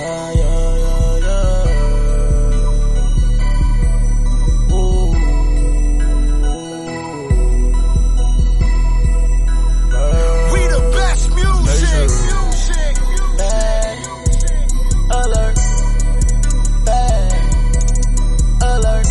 Yeah, yeah, yeah, yeah. Ooh. We the best music. Bag alert. Bag alert.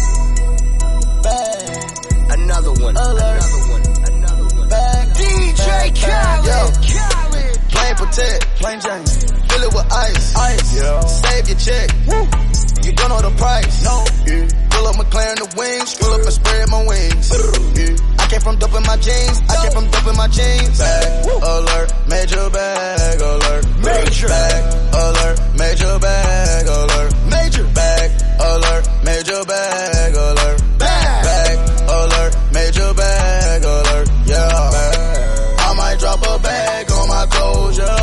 Bag Another one. alert. Another one. Bag DJ Khaled. Plain protect, plain Jane. fill it with ice. Yeah. Save your check. You don't know the price. No. Pull up McLaren the wings, pull up and spread my wings. I came from dope in my jeans, I came from dope in my jeans. Bag alert, major bag alert. Major. Bag alert, major bag alert. Major. Bag alert, major bag alert. Bag alert, major bag alert. Yeah. I might drop a bag on my clothes, yeah.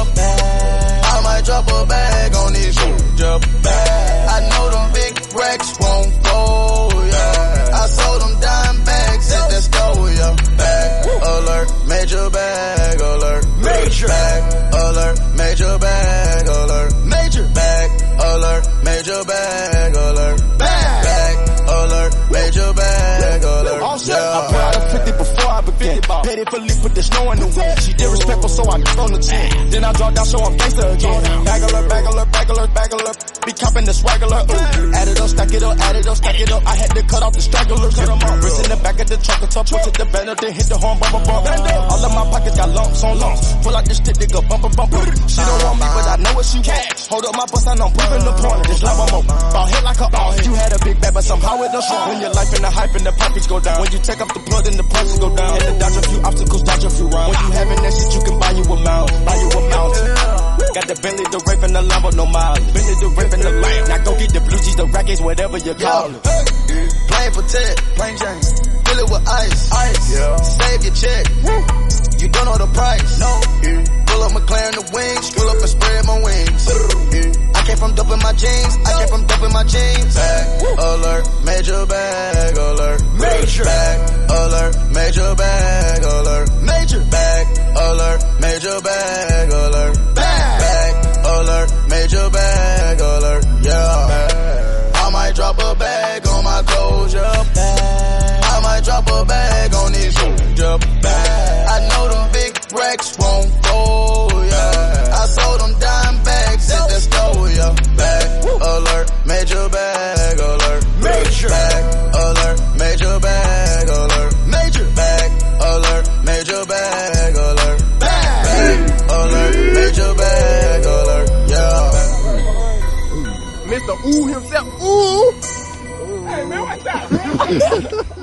I might drop a bag on these shoes, yeah. I know them big racks won't fold, yeah. I sold them dime bags at the store, yeah. Bag alert, major bag alert. Major. Bag alert, major bag alert. Major. Bag alert, major bag alert. Bag alert, major bag alert. All set. Yeah. I put out a 50 before I begin. Petty Philly put the snow in the wind. She disrespectful, so I on the chin. Then I draw down, so I'm gangster again. Bag alert, bag alert, bag alert, bag alert. Be copping the swag alert. Add it up, stack it up, add it up, stack it up. I had to cut off the stragglers, cut them up. Wrist in the back of the truck, a top, push it the banner, then hit the horn, bumper, bump. All of my pockets got lumps on lumps. Pull out the stick, nigga, bumper, bumper. She don't want me, but I know what she wants. Hold up my bust, I know I'm proving the point. This life I'm over. Ball hit like a ball hit. You had a big bag, but somehow it don't show. When your life in the hype and the pockets go down. When you take up the plug, then the prices go down. Had to dodge a few obstacles, dodge a few rounds. When you having that shit, you can buy you a mount. Buy you a mountain. Got the Bentley, the rape, and the Lambo, no miles. Bentley, the rape, and the lamp. Now go get the blue cheese, the rackets, whatever you call it. Plain protect, Plain Jane. fill it with ice. Yeah. Save your check. You don't know the price. No. Pull up McLaren the wings, pull up and spread my wings. I came from dope in my jeans, I came from dope in my jeans. Bag alert, major bag alert. Major. Bag alert, major bag alert. Major. Bag alert, major bag alert. Bag alert, major bag alert. Yeah. I might drop a bag on my clothes, yeah. I might drop a bag on these shoes, yeah. I know them big racks won't fold, yeah. I sold them dime bags at the store, yeah. Bag alert, major bag alert. Major. Bag alert, major bag alert. Major. Bag alert, major bag alert. Bag alert, major bag alert. Yeah. Mr. Ooh himself. Ooh. Hey man, what's that, man?